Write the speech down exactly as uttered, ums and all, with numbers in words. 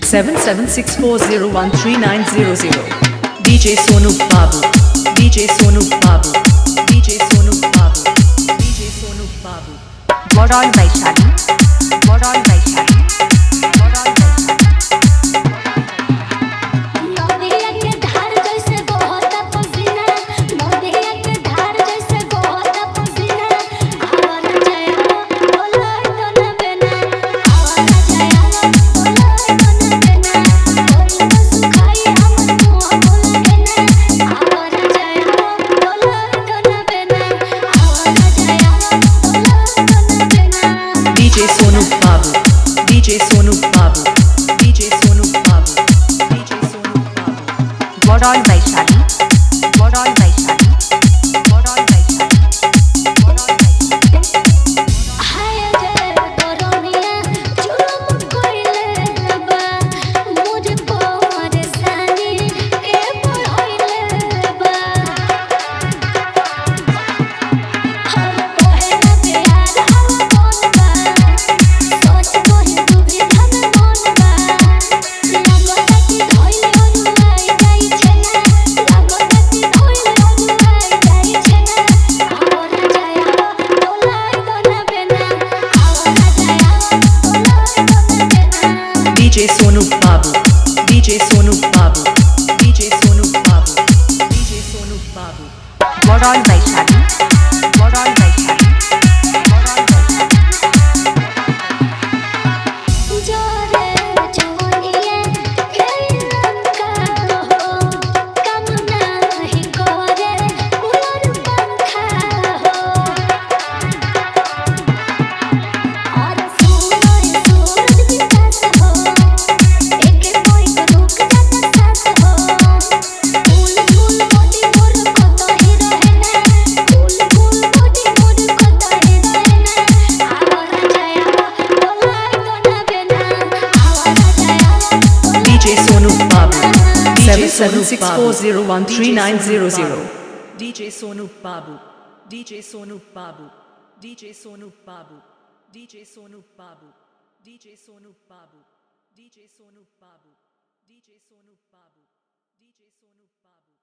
seven seven six four zero one three nine zero zero. D J Sonu Babu, D J Sonu Babu, D J Sonu Babu, D J Sonu Babu. Modal Vaishali, Modal Vaishali, Modal Vaishali. D J Sonu Babu, D J Sonu Babu, D J Sonu Babu, D J Sonu Babu. Modal Vaishali, Modal Vaishali, Modal Vaishali, Modal Vaishali. हाय जय करोनिया जुलम कोइले बा मुझ परेशानी के पढ़ाइले बा हम कहे ना प्यार हम कौन बा सोच कोई तू भी धन कौन बा लागता कि धइले अनुलाई जाई छे ना लागता कि धइले अनुलाई जाई छे ना और जाया बोलाई दोना बेना और जाया बोलाई दोना बेना D J Sonu Babu, D J Sonu Babu, D J Sonu Babu, D J Sonu Babu. Modal Vaishali, Modal Vaishali, Modal Vaishali. जोरे जोनिया के लंका हो कम नाही करे उमर पंखा हो और सूरज सूरज विकास हो एके कोई को रुक जाता साथ हो फूल फूल मोटी मोर को तो ही रहे ना फूल फूल मोटी मोर को तो ही रहे ना आवर जाया बोलाई दोना बेना आवर जाया D J Sonu Babu, seven seven six four zero one three nine zero zero. D J Sonu Babu, D J Sonu Babu, D J Sonu Babu, D J Sonu Babu, D J Sonu Babu, D J Sonu Babu, D J Sonu Babu, D J Sonu Babu.